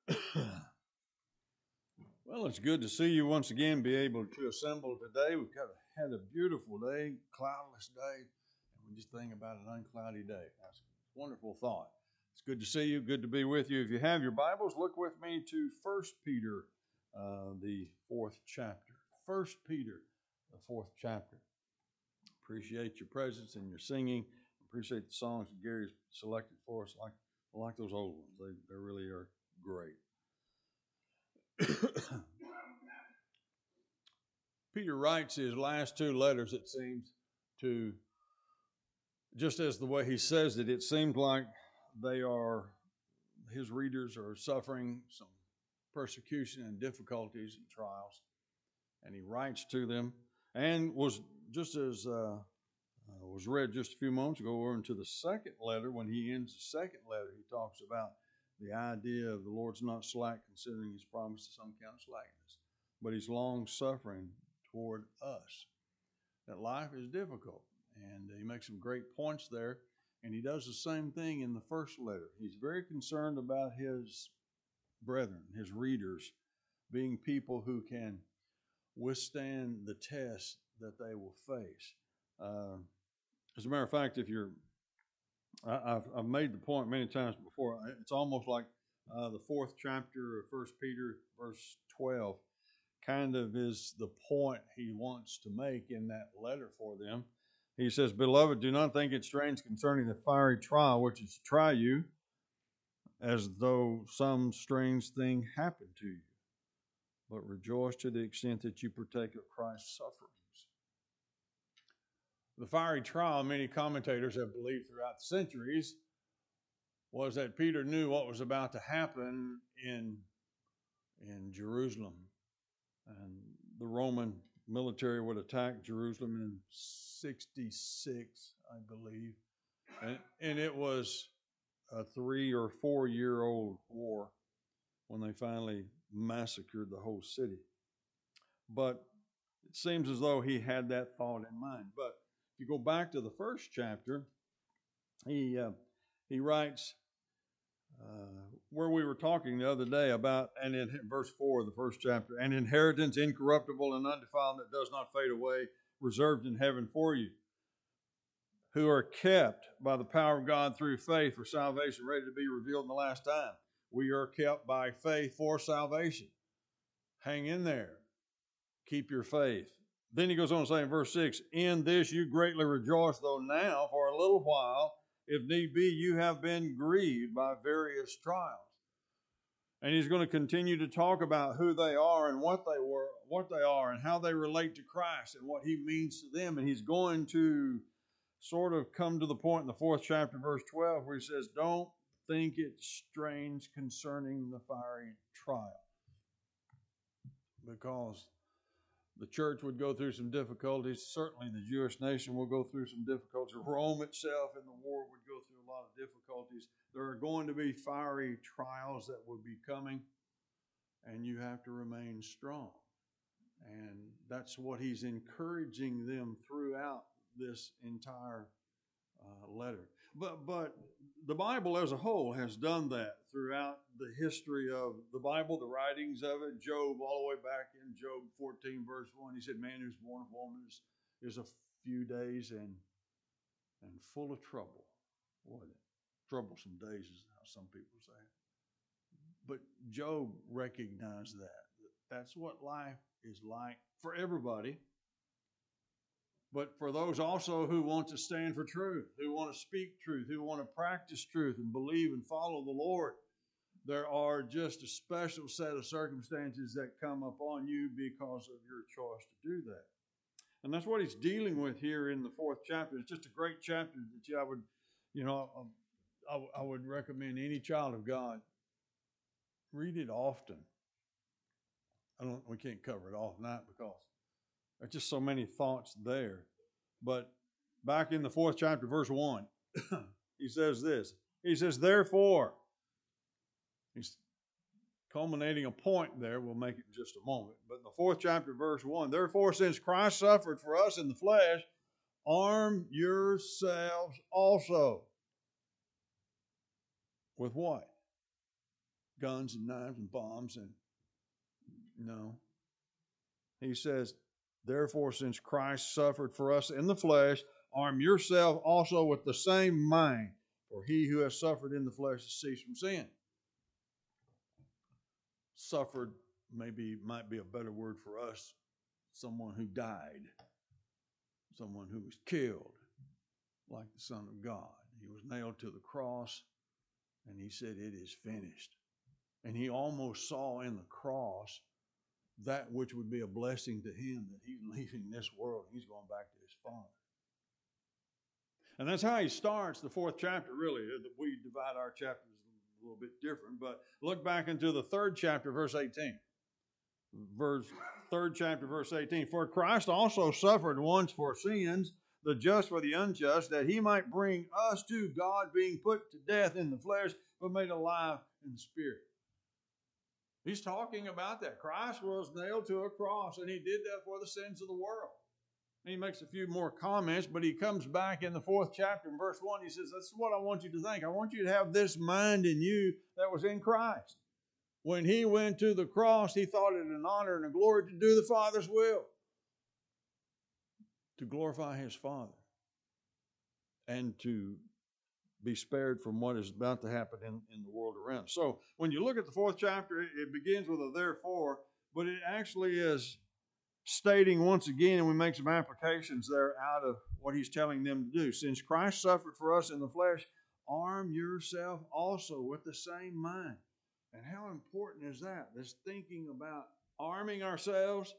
Well, it's good to see you once again, be able to assemble today. Had a beautiful day, cloudless day, and we just think about an uncloudy day. That's a wonderful thought. It's good to see you, good to be with you. If you have your Bibles, look with me to First Peter, the fourth chapter. First Peter, the fourth chapter. Appreciate your presence and your singing. Appreciate the songs that Gary's selected for us, like those old ones. They really are great. Peter writes his last two letters, it seems, to just as the way he says it seems like his readers are suffering some persecution and difficulties and trials. And he writes to them and was just as was read just a few moments ago over into the second letter. When he ends the second letter, he talks about the idea of the Lord's not slack considering his promise to some count slackness, but he's long suffering toward us. That life is difficult, and he makes some great points there. And he does the same thing in the first letter. He's very concerned about his brethren, his readers, being people who can withstand the test that they will face. As a matter of fact, I've made the point many times before. It's almost like the fourth chapter of First Peter, verse 12, kind of is the point he wants to make in that letter for them. He says, "Beloved, do not think it strange concerning the fiery trial which is to try you, as though some strange thing happened to you, but rejoice to the extent that you partake of Christ's sufferings." The fiery trial, many commentators have believed throughout the centuries, was that Peter knew what was about to happen in Jerusalem. And the Roman military would attack Jerusalem in 66, I believe. And it was a 3 or 4 year old war when they finally massacred the whole city. But it seems as though he had that thought in mind. But if you go back to the first chapter, he writes where we were talking the other day about, and in verse 4 of the first chapter, an inheritance incorruptible and undefiled that does not fade away, reserved in heaven for you, who are kept by the power of God through faith for salvation, ready to be revealed in the last time. We are kept by faith for salvation. Hang in there. Keep your faith. Then he goes on to say in verse 6, in this you greatly rejoice, though now for a little while, if need be, you have been grieved by various trials. And he's going to continue to talk about who they are and what they are and how they relate to Christ and what he means to them. And he's going to sort of come to the point in the fourth chapter, verse 12, where he says, don't think it strange concerning the fiery trial. Because the church would go through some difficulties. Certainly the Jewish nation will go through some difficulties. Rome itself in the war would go through a lot of difficulties. There are going to be fiery trials that will be coming, and you have to remain strong. And that's what he's encouraging them throughout this entire letter. But the Bible as a whole has done that throughout the history of the Bible, the writings of it. Job, all the way back in Job 14, verse 1, he said, man who's born of woman is a few days and full of trouble. Wasn't it? Troublesome days is how some people say it. But Job recognized that. That's what life is like for everybody. But for those also who want to stand for truth, who want to speak truth, who want to practice truth and believe and follow the Lord, there are just a special set of circumstances that come upon you because of your choice to do that. And that's what he's dealing with here in the fourth chapter. It's just a great chapter that I would recommend any child of God read it often. We can't cover it all tonight because there's just so many thoughts there. But back in the fourth chapter, verse 1, he says this. He says, therefore, he's culminating a point there. We'll make it in just a moment. But in the fourth chapter, verse 1, therefore, since Christ suffered for us in the flesh, arm yourselves also. With what? guns and knives and bombs. And no. He says, therefore, since Christ suffered for us in the flesh, arm yourself also with the same mind. For he who has suffered in the flesh has ceased from sin. Suffered might be a better word for us. Someone who died. Someone who was killed, like the Son of God. He was nailed to the cross, and he said, it is finished. And he almost saw in the cross that which would be a blessing to him, that he's leaving this world. He's going back to his Father. And that's how he starts the 4th chapter, really. We divide our chapters a little bit different, but look back into the 3rd chapter, verse 18. 3rd chapter, verse 18. For Christ also suffered once for sins, the just for the unjust, that he might bring us to God, being put to death in the flesh, but made alive in the spirit. He's talking about that. Christ was nailed to a cross, and he did that for the sins of the world. And he makes a few more comments, but he comes back in the 4th chapter in verse 1. He says, that's what I want you to think. I want you to have this mind in you that was in Christ. When he went to the cross, he thought it an honor and a glory to do the Father's will, to glorify his Father, and to be spared from what is about to happen in the world around. So when you look at the 4th chapter, it begins with a therefore, but it actually is stating once again, and we make some applications there out of what he's telling them to do. Since Christ suffered for us in the flesh, arm yourself also with the same mind. And how important is that? This thinking about arming ourselves,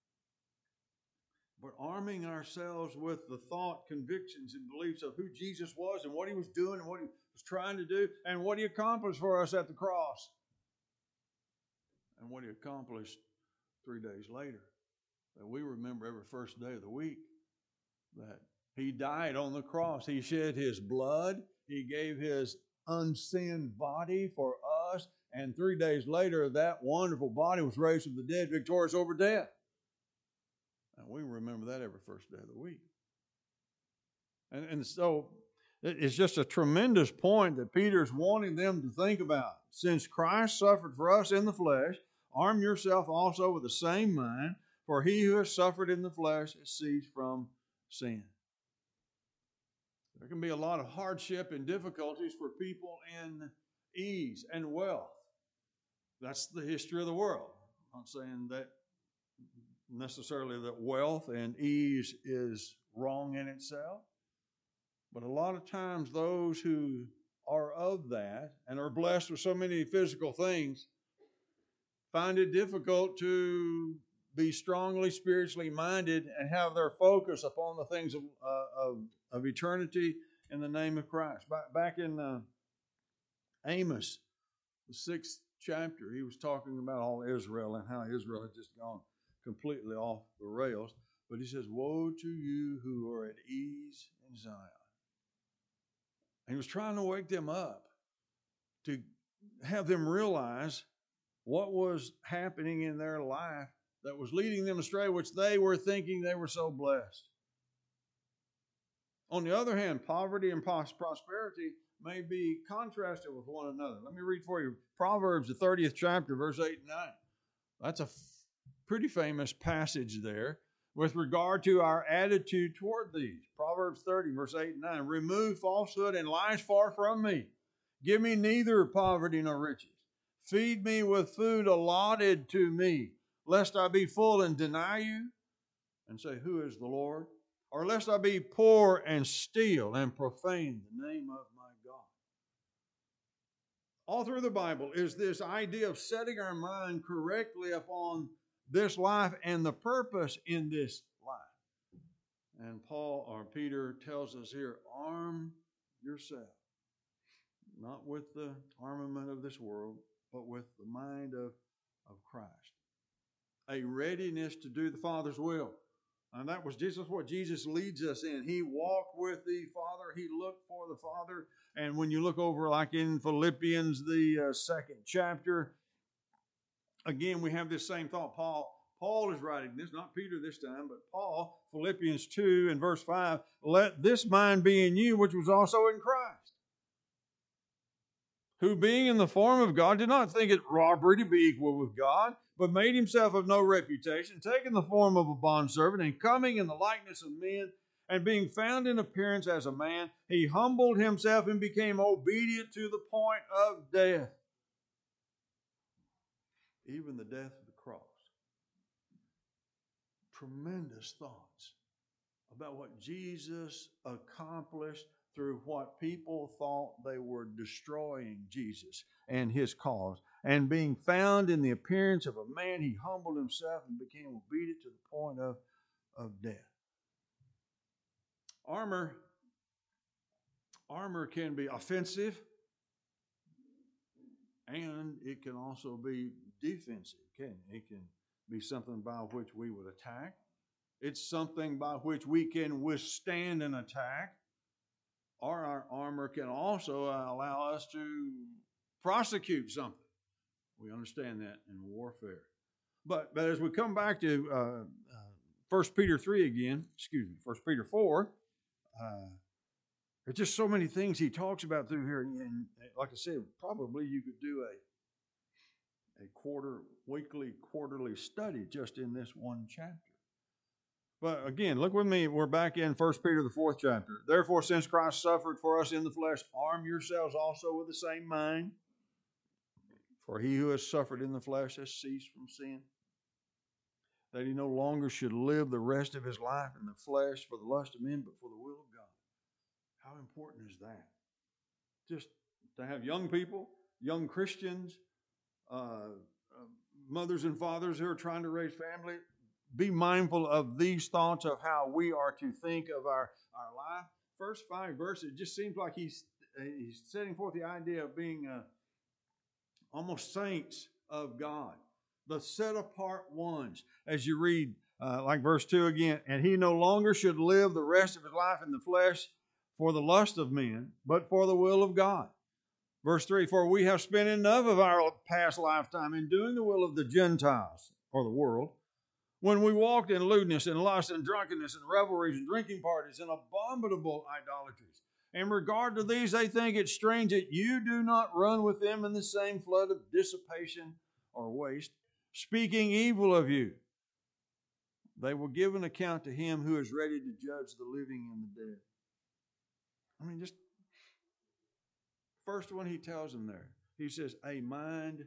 but arming ourselves with the thought, convictions, and beliefs of who Jesus was and what he was doing and what he was trying to do and what he accomplished for us at the cross and what he accomplished 3 days later. That we remember every first day of the week that he died on the cross. He shed his blood. He gave his unsinned body for us. And 3 days later, that wonderful body was raised from the dead, victorious over death. And we remember that every first day of the week. And so it's just a tremendous point that Peter's wanting them to think about. Since Christ suffered for us in the flesh, arm yourself also with the same mind, for he who has suffered in the flesh has ceased from sin. There can be a lot of hardship and difficulties for people in ease and wealth. That's the history of the world. I'm not saying that necessarily that wealth and ease is wrong in itself, but a lot of times those who are of that and are blessed with so many physical things find it difficult to be strongly spiritually minded and have their focus upon the things of eternity in the name of Christ. Back in Amos, the 6th chapter, he was talking about all Israel and how Israel had just gone completely off the rails. But he says, woe to you who are at ease in Zion. And he was trying to wake them up, to have them realize what was happening in their life that was leading them astray, which they were thinking they were so blessed. On the other hand, poverty and prosperity may be contrasted with one another. Let me read for you Proverbs, the 30th chapter, verse 8 and 9. That's a pretty famous passage there with regard to our attitude toward these. Proverbs 30, verse 8 and 9. Remove falsehood and lies far from me. Give me neither poverty nor riches. Feed me with food allotted to me, lest I be full and deny you and say, who is the Lord? Or lest I be poor and steal and profane the name of my God. All through the Bible is this idea of setting our mind correctly upon this life and the purpose in this life. And Peter tells us here, arm yourself, not with the armament of this world, but with the mind of Christ. A readiness to do the Father's will. And that was just what Jesus leads us in. He walked with the Father. He looked for the Father. And when you look over like in Philippians, the 2nd chapter, again, we have this same thought. Paul is writing this, not Peter this time, but Paul, Philippians 2 and verse 5, let this mind be in you, which was also in Christ. who being in the form of God did not think it robbery to be equal with God, but made himself of no reputation, taking the form of a bondservant, and coming in the likeness of men, and being found in appearance as a man, he humbled himself and became obedient to the point of death, even the death of the cross. Tremendous thoughts about what Jesus accomplished through what people thought they were destroying Jesus and his cause. And being found in the appearance of a man, he humbled himself and became obedient to the point of death. Armor can be offensive, and it can also be defensive. It can be something by which we would attack. It's something by which we can withstand an attack. Or our armor can also allow us to prosecute something. We understand that in warfare. But as we come back to 1 Peter 3 again, 1 Peter 4, there's just so many things he talks about through here. And like I said, probably you could do a weekly, quarterly study just in this one chapter. But again, look with me. We're back in 1 Peter, the 4th chapter. Therefore, since Christ suffered for us in the flesh, arm yourselves also with the same mind. For he who has suffered in the flesh has ceased from sin, that he no longer should live the rest of his life in the flesh for the lust of men, but for the will of God. How important is that? Just to have young people, young Christians, mothers and fathers who are trying to raise family, be mindful of these thoughts of how we are to think of our life. First 5 verses, it just seems like he's setting forth the idea of being almost saints of God, the set apart ones. As you read, like verse 2 again, and he no longer should live the rest of his life in the flesh for the lust of men, but for the will of God. Verse 3, for we have spent enough of our past lifetime in doing the will of the Gentiles, or the world, when we walked in lewdness and lust and drunkenness and revelries and drinking parties and abominable idolatries. In regard to these, they think it strange that you do not run with them in the same flood of dissipation or waste, speaking evil of you. They will give an account to him who is ready to judge the living and the dead. I mean, just first one he tells them there. He says, a mind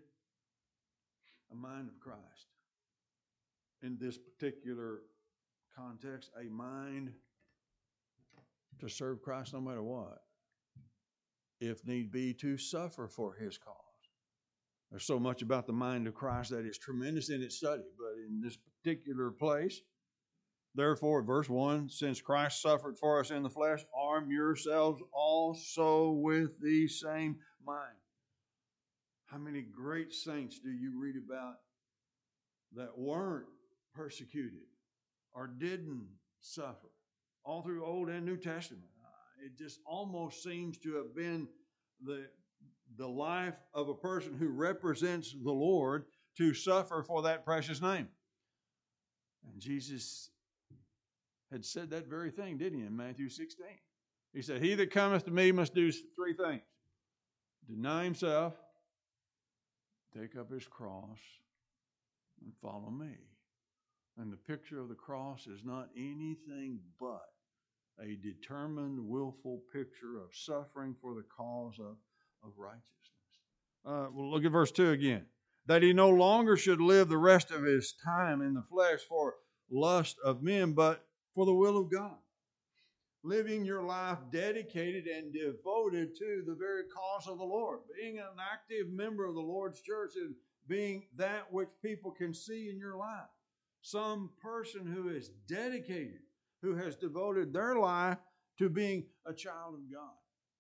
of Christ. In this particular context, a mind to serve Christ no matter what. If need be, to suffer for his cause. There's so much about the mind of Christ that is tremendous in its study, but in this particular place, therefore, verse 1, since Christ suffered for us in the flesh, arm yourselves also with the same mind. How many great saints do you read about that weren't persecuted or didn't suffer? All through Old and New Testament. It just almost seems to have been the life of a person who represents the Lord to suffer for that precious name. And Jesus had said that very thing, didn't he, in Matthew 16? He said, he that cometh to me must do 3 things. Deny himself, take up his cross, and follow me. And the picture of the cross is not anything but a determined, willful picture of suffering for the cause of righteousness. We'll look at verse 2 again. That he no longer should live the rest of his time in the flesh for lust of men, but for the will of God. Living your life dedicated and devoted to the very cause of the Lord. Being an active member of the Lord's church and being that which people can see in your life. Some person who is dedicated, who has devoted their life to being a child of God.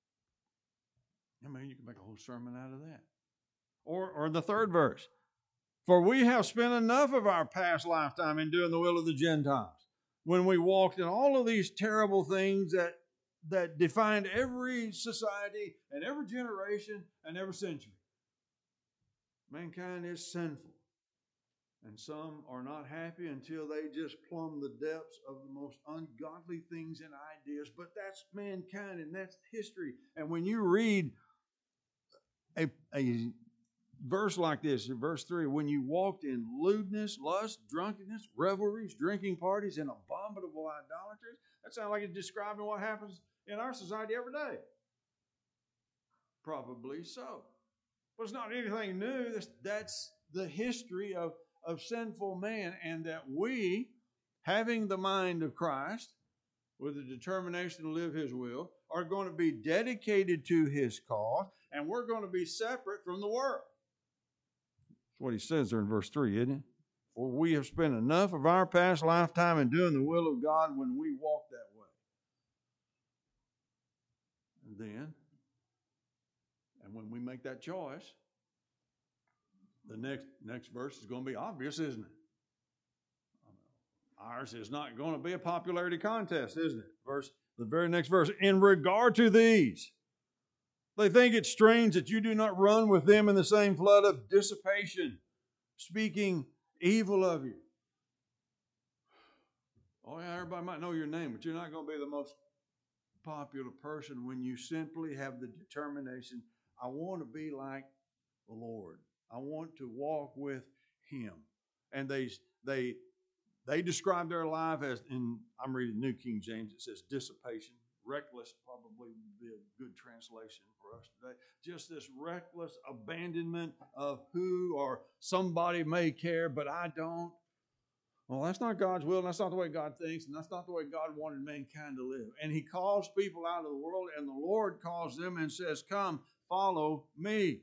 I mean, you can make a whole sermon out of that. Or the 3rd verse. For we have spent enough of our past lifetime in doing the will of the Gentiles, when we walked in all of these terrible things that defined every society and every generation and every century. Mankind is sinful. And some are not happy until they just plumb the depths of the most ungodly things and ideas. But that's mankind and that's history. And when you read a verse like this, in verse 3, when you walked in lewdness, lust, drunkenness, revelries, drinking parties, and abominable idolatries. That sounds like it's describing what happens in our society every day. Probably so. But it's not anything new. That's the history of sinful man, and that we, having the mind of Christ, with a determination to live His will, are going to be dedicated to His cause, and we're going to be separate from the world. That's what he says there in verse 3, isn't it? For we have spent enough of our past lifetime in doing the will of God when we walk that way. And when we make that choice, the next verse is going to be obvious, isn't it? Ours is not going to be a popularity contest, isn't it? The very next verse, in regard to these, they think it strange that you do not run with them in the same flood of dissipation, speaking evil of you. Oh yeah, everybody might know your name, but you're not going to be the most popular person when you simply have the determination, I want to be like the Lord. I want to walk with Him. And they describe their life as, I'm reading New King James, it says dissipation. Reckless probably would be a good translation for us today. Just this reckless abandonment of who or somebody may care, but I don't. Well, that's not God's will, and that's not the way God thinks, and that's not the way God wanted mankind to live. And He calls people out of the world, and the Lord calls them and says, come, follow me.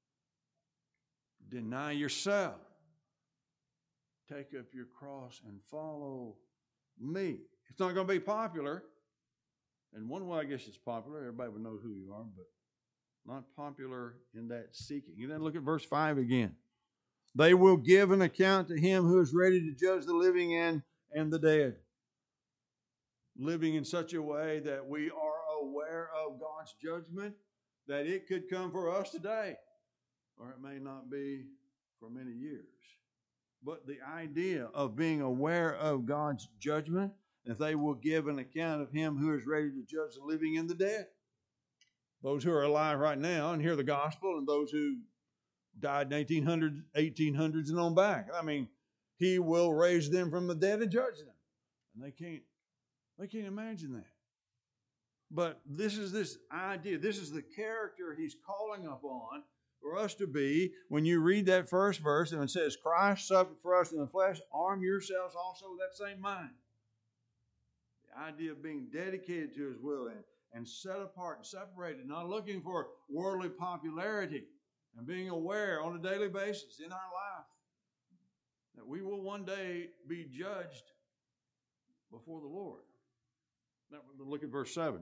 Deny yourself. Take up your cross and follow me. It's not going to be popular. In one way, I guess it's popular. Everybody would know who you are, but not popular in that seeking. And then look at verse 5 again. They will give an account to Him who is ready to judge the living and the dead. Living in such a way that we are aware of God's judgment, that it could come for us today, or it may not be for many years. But the idea of being aware of God's judgment, that they will give an account of Him who is ready to judge the living and the dead. Those who are alive right now and hear the gospel, and those who died in 1800s and on back. I mean, He will raise them from the dead and judge them. And they can't imagine that. But this is this idea, this is the character He's calling upon for us to be. When you read that first verse and it says, Christ suffered for us in the flesh, arm yourselves also with that same mind. The idea of being dedicated to His will and set apart and separated, not looking for worldly popularity, and being aware on a daily basis in our life that we will one day be judged before the Lord. Now, look at verse 7.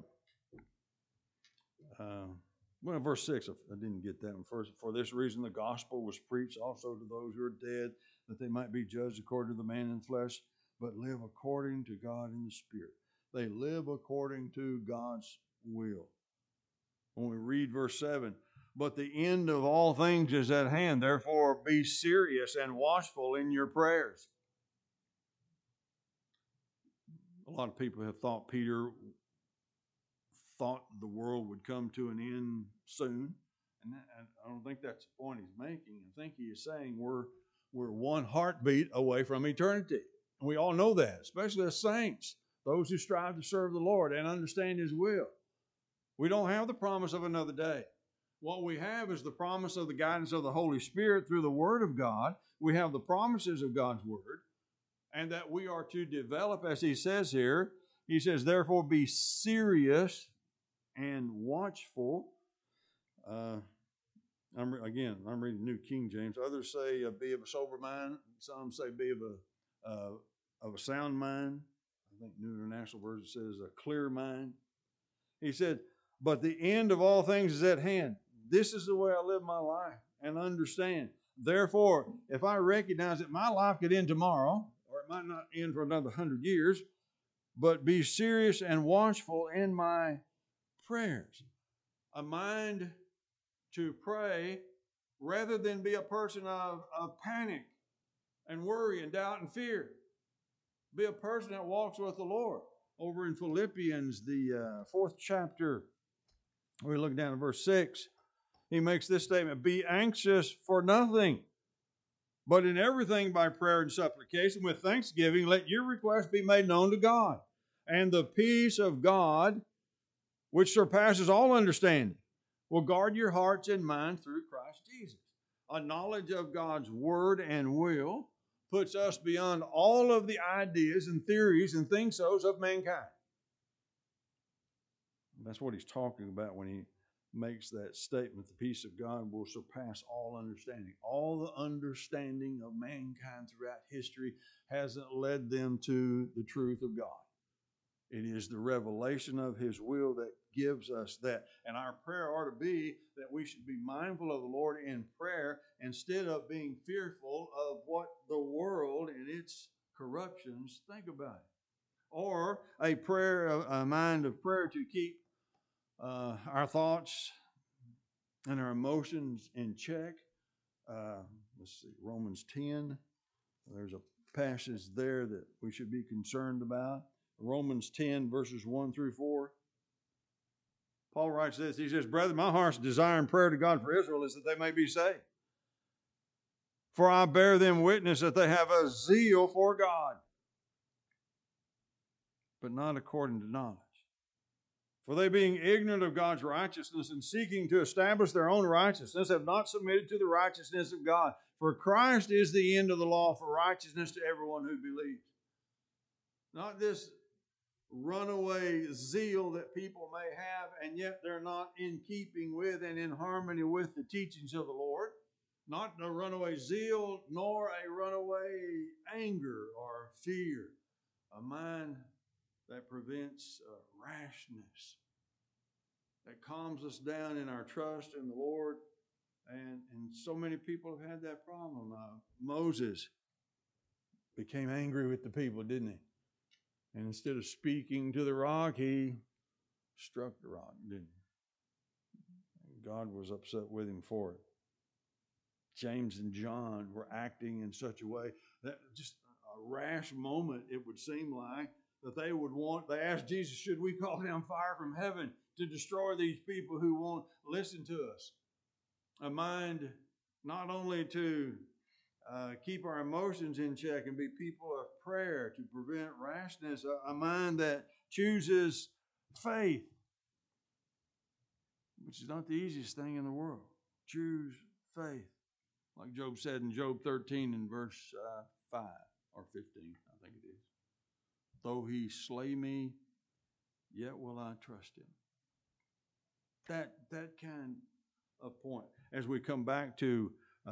Verse 6, I didn't get that one first. For this reason the gospel was preached also to those who are dead, that they might be judged according to the man in the flesh, but live according to God in the Spirit. They live according to God's will. When we read verse 7, but the end of all things is at hand. Therefore, be serious and watchful in your prayers. A lot of people have thought Peter thought the world would come to an end soon. And I don't think that's the point he's making. I think he is saying we're one heartbeat away from eternity. And we all know that, especially as saints, those who strive to serve the Lord and understand His will. We don't have the promise of another day. What we have is the promise of the guidance of the Holy Spirit through the Word of God. We have the promises of God's Word, and that we are to develop, as He says here. He says, therefore be serious and watchful. I'm reading New King James. Others say be of a sober mind. Some say be of a sound mind. I think New International Version says a clear mind. He said, but the end of all things is at hand. This is the way I live my life and understand. Therefore, if I recognize that my life could end tomorrow, or it might not end for another 100 years, but be serious and watchful in my prayers. A mind to pray rather than be a person of panic and worry and doubt and fear. Be a person that walks with the Lord. Over in Philippians, the 4th chapter, we look down at verse 6. he makes this statement, be anxious for nothing, but in everything by prayer and supplication with thanksgiving, let your requests be made known to God. And the peace of God, which surpasses all understanding, will guard your hearts and minds through Christ Jesus. A knowledge of God's word and will puts us beyond all of the ideas and theories and think-sos of mankind. That's what he's talking about when he makes that statement, the peace of God will surpass all understanding. All the understanding of mankind throughout history hasn't led them to the truth of God. It is the revelation of His will that gives us that. And our prayer ought to be that we should be mindful of the Lord in prayer instead of being fearful of what the world and its corruptions think about it. Or a mind of prayer to keep our thoughts and our emotions in check. Let's see, Romans 10. There's a passage there that we should be concerned about. Romans 10, verses 1 through 4. Paul writes this. He says, brethren, my heart's desire and prayer to God for Israel is that they may be saved. For I bear them witness that they have a zeal for God, but not according to knowledge. For they, being ignorant of God's righteousness and seeking to establish their own righteousness, have not submitted to the righteousness of God. For Christ is the end of the law for righteousness to everyone who believes. Not this runaway zeal that people may have, and yet they're not in keeping with and in harmony with the teachings of the Lord. Not a runaway zeal, nor a runaway anger or fear. A mind that prevents rashness, that calms us down in our trust in the Lord. And so many people have had that problem. Moses became angry with the people, didn't he? And instead of speaking to the rock, he struck the rock, didn't he? God was upset with him for it. James and John were acting in such a way that just a rash moment, it would seem like, that they asked Jesus, should we call down fire from heaven to destroy these people who won't listen to us? A mind not only to keep our emotions in check and be people of prayer to prevent rashness, a mind that chooses faith, which is not the easiest thing in the world. Choose faith. Like Job said in Job 13 and verse 5 or 15, I think it is. Though he slay me, yet will I trust him. That kind of point. As we come back to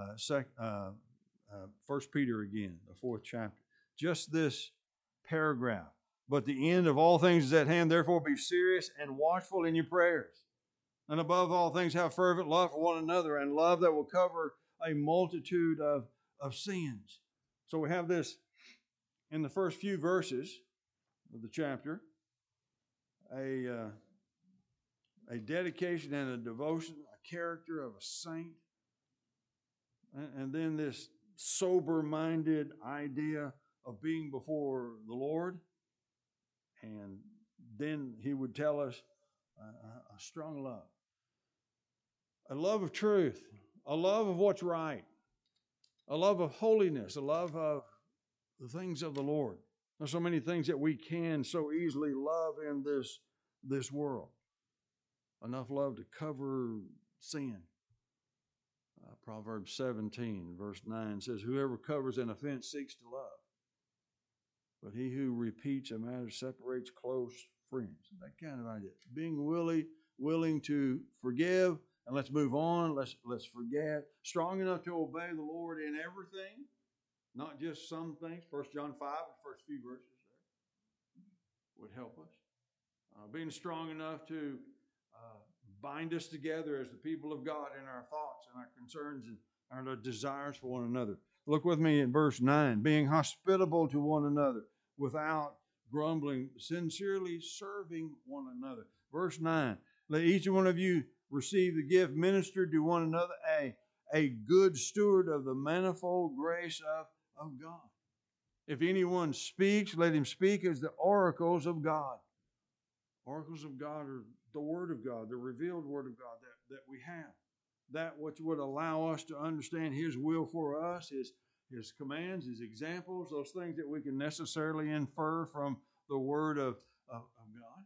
1 Peter again, the 4th chapter. Just this paragraph. But the end of all things is at hand. Therefore be serious and watchful in your prayers. And above all things have fervent love for one another, and love that will cover a multitude of sins. So we have this in the first few verses of the chapter, a dedication and a devotion, a character of a saint, and then this sober-minded idea of being before the Lord. And then he would tell us a strong love, a love of truth, a love of what's right, a love of holiness, a love of the things of the Lord. There's so many things that we can so easily love in this world. Enough love to cover sin. Proverbs 17, verse 9 says, whoever covers an offense seeks to love, but he who repeats a matter separates close friends. That kind of idea. Being willing to forgive, and let's move on, let's forget. Strong enough to obey the Lord in everything, not just some things. 1 John 5, the first few verses there, would help us. Being strong enough to bind us together as the people of God in our thoughts and our concerns and our desires for one another. Look with me in verse 9. Being hospitable to one another without grumbling, sincerely serving one another. Verse 9. Let each one of you receive the gift ministered to one another, a good steward of the manifold grace of God. If anyone speaks, let him speak as the oracles of God. Oracles of God are the Word of God, the revealed Word of God that we have. that which would allow us to understand His will for us, His commands, His examples, those things that we can necessarily infer from the Word of God.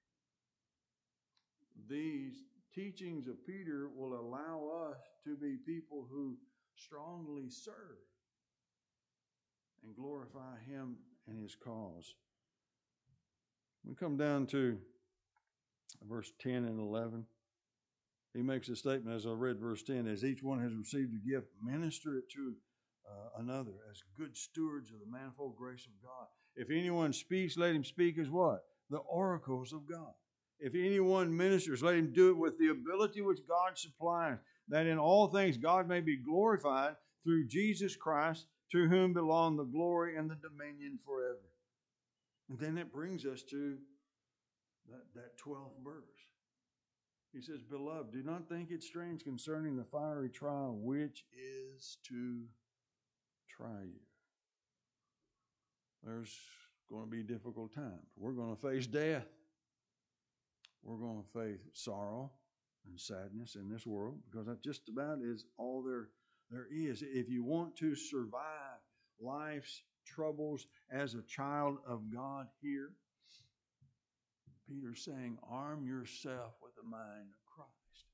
These teachings of Peter will allow us to be people who strongly serve and glorify Him and His cause. We come down to verse 10 and 11. He makes a statement, as I read verse 10, as each one has received a gift, minister it to another as good stewards of the manifold grace of God. If anyone speaks, let him speak as what? The oracles of God. If anyone ministers, let him do it with the ability which God supplies, that in all things God may be glorified through Jesus Christ, to whom belong the glory and the dominion forever. And then it brings us to that 12th verse. He says, Beloved, do not think it strange concerning the fiery trial which is to try you. There's going to be difficult times. We're going to face death. We're going to face sorrow and sadness in this world, because that just about is all there is. If you want to survive life's troubles as a child of God here, Peter's saying, arm yourself with the mind of Christ.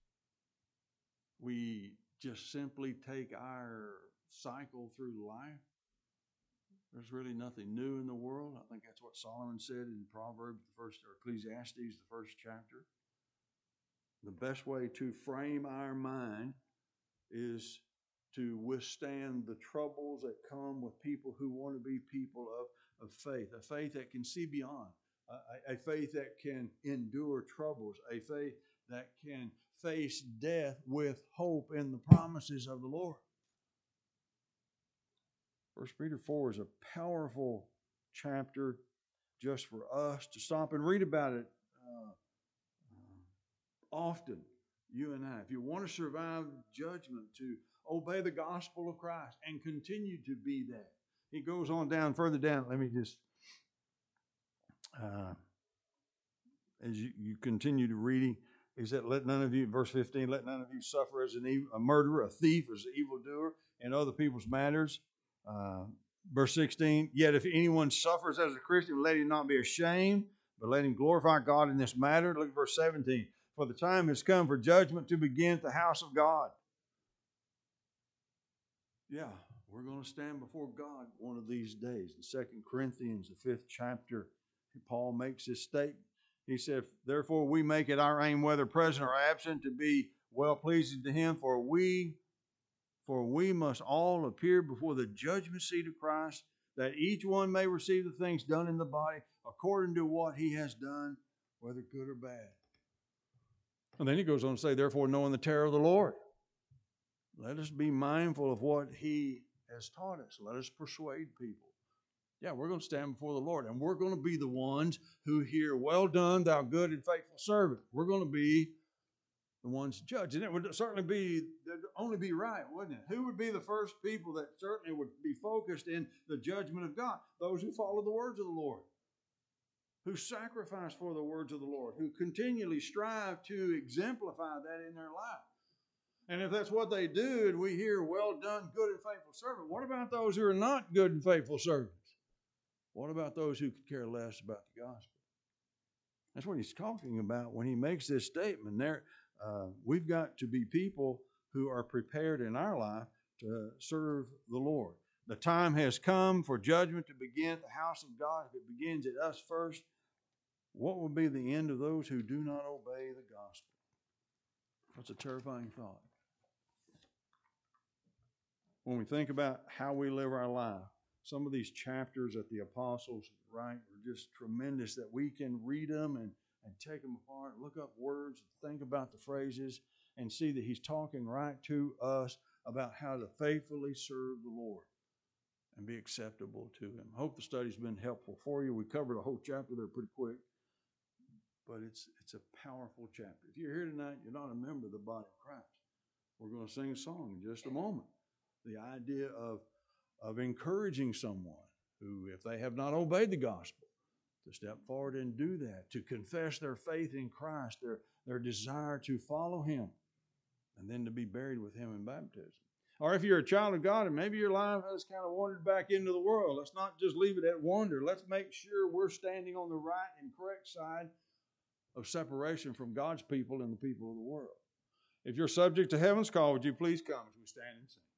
We just simply take our cycle through life. There's really nothing new in the world. I think that's what Solomon said in Proverbs, or Ecclesiastes, the first chapter. The best way to frame our mind is to withstand the troubles that come with people who want to be people of faith, a faith that can see beyond, a faith that can endure troubles, a faith that can face death with hope in the promises of the Lord. 1 Peter 4 is a powerful chapter just for us to stop and read about it often, you and I. If you want to survive judgment, to obey the gospel of Christ and continue to be that. He goes on down, further down. Let me just, as you continue to reading, he said, let none of you, verse 15, let none of you suffer as a murderer, a thief, as an evildoer in other people's matters. Verse 16, yet if anyone suffers as a Christian, let him not be ashamed, but let him glorify God in this matter. Look at verse 17. For the time has come for judgment to begin at the house of God. Yeah, we're going to stand before God one of these days. In 2 Corinthians, the 5th chapter, Paul makes this statement. He said, therefore we make it our aim, whether present or absent, to be well-pleasing to Him, for we must all appear before the judgment seat of Christ, that each one may receive the things done in the body according to what he has done, whether good or bad. And then he goes on to say, therefore, knowing the terror of the Lord, let us be mindful of what He has taught us. Let us persuade people. Yeah, we're going to stand before the Lord, and we're going to be the ones who hear, well done, thou good and faithful servant. We're going to be the ones judged. And it would certainly be, only be right, wouldn't it? Who would be the first people that certainly would be focused in the judgment of God? Those who follow the words of the Lord, who sacrifice for the words of the Lord, who continually strive to exemplify that in their life. And if that's what they do, and we hear, well done, good and faithful servant, what about those who are not good and faithful servants? What about those who could care less about the gospel? That's what he's talking about when he makes this statement. There, we've got to be people who are prepared in our life to serve the Lord. The time has come for judgment to begin at the house of God. If it begins at us first, what will be the end of those who do not obey the gospel? That's a terrifying thought. When we think about how we live our life, some of these chapters that the apostles write are just tremendous, that we can read them and take them apart, look up words, think about the phrases, and see that he's talking right to us about how to faithfully serve the Lord and be acceptable to Him. I hope the study's been helpful for you. We covered a whole chapter there pretty quick, but it's a powerful chapter. If you're here tonight, you're not a member of the body of Christ. We're going to sing a song in just a moment. The idea of encouraging someone who, if they have not obeyed the gospel, to step forward and do that, to confess their faith in Christ, their desire to follow Him, and then to be buried with him in baptism. Or if you're a child of God and maybe your life has kind of wandered back into the world, let's not just leave it at wander. Let's make sure we're standing on the right and correct side of separation from God's people and the people of the world. If you're subject to heaven's call, would you please come as we stand and sing?